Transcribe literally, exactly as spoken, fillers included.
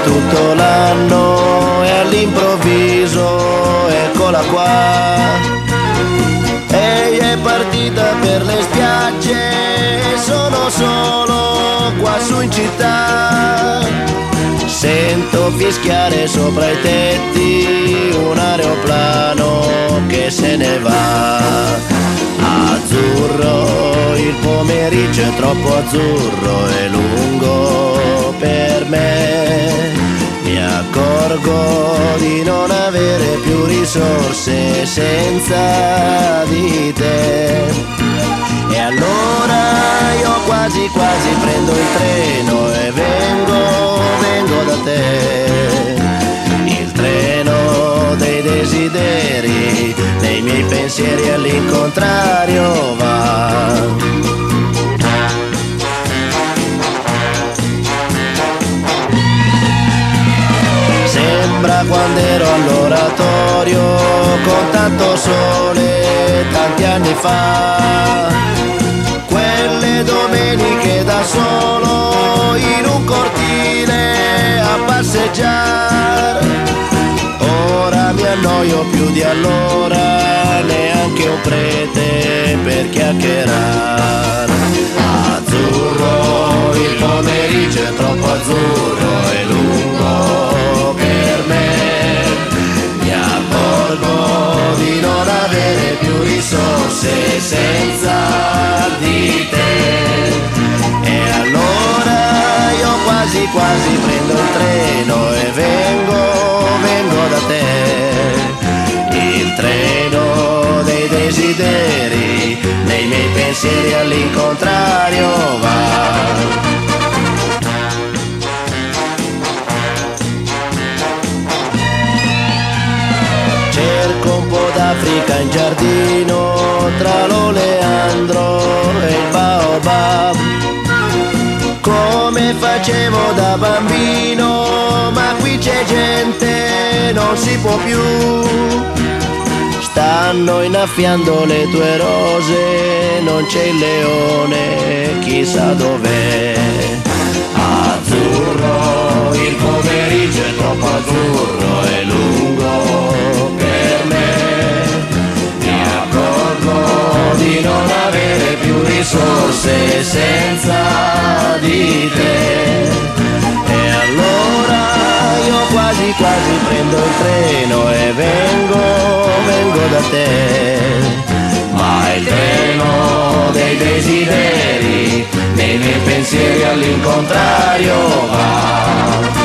tutto l'anno e all'improvviso eccola qua. Ehi, è partita per le spiagge, sono solo qua su in città. Sento fischiare sopra i tetti un aeroplano che se ne va. Azzurro, il pomeriggio è troppo azzurro e lungo per me. Mi accorgo di non avere più risorse senza di te. E allora io quasi quasi prendo il treno e vengo, vengo da te. Il treno dei desideri, nei miei pensieri all'incontrario va. Sembra quando ero all'oratorio con tanto sole tanti anni fa, quelle domeniche da solo in un cortile a passeggiare. Ora mi annoio più di allora, neanche un prete per chiacchierare. Azzurro, il pomeriggio è troppo azzurro e lungo per me. Mi accorgo di non avere più risorse senza di te. E allora io quasi quasi prendo il treno e vengo, vengo da te. Il treno dei desideri, nei miei pensieri all'incontrario va. Cerco un po' d'Africa in giardino, tra l'oleandro e il baobab, come facevo da bambino, ma qui c'è gente, non si può più. Stanno innaffiando le tue rose, non c'è il leone, chissà dov'è. Azzurro, il pomeriggio è troppo azzurro e lungo per me. Mi accorgo di non avere più risorse senza di te. E allora io quasi quasi prendo il treno e vengo, vengo da te. Ma il treno dei desideri, nei miei pensieri all'incontrario va.